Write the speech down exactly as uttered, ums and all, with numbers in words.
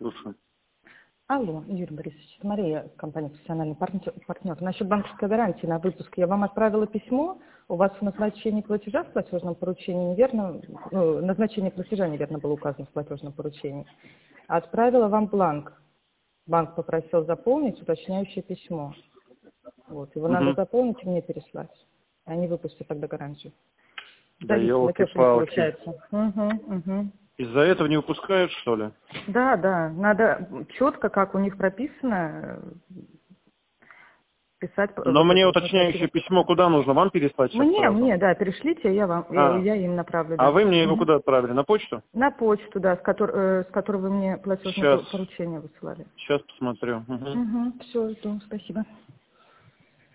слушаю. Алло, Юрий Борисович, это Мария, компания «Профессиональный партнер». партнер. Насчет банковской гарантии на выпуск я вам отправила письмо. У вас в назначении платежа в платежном поручении неверно, ну, назначение платежа неверно было указано в платежном поручении. Отправила вам бланк. Банк попросил заполнить уточняющее письмо. Вот, его Угу. надо заполнить и мне переслать. Они выпустят тогда гарантию. Да Завис платеж не елки-палки. получается. Угу, угу. Из-за этого не выпускают, что ли? Да, да, надо четко, как у них прописано, писать Но вот мне это вот уточняющее назначение. письмо куда нужно? Вам переслать сейчас Мне, сразу? мне, да, перешлите, я вам, я, А, я им направлю, а да. вы мне его Мгм. куда отправили? На почту? На почту, да, с, котор, э, с которой вы мне платежное Сейчас, по- поручение высылали. сейчас посмотрю. Угу. Угу, все, жду, спасибо.